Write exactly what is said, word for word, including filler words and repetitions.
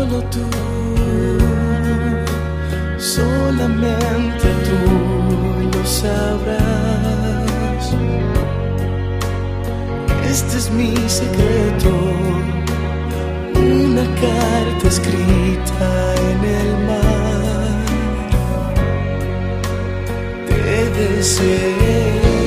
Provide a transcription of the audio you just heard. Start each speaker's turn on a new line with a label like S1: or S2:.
S1: solo tú, solamente tú lo sabrás. Este es mi secreto, una carta escrita en el mar. Te deseo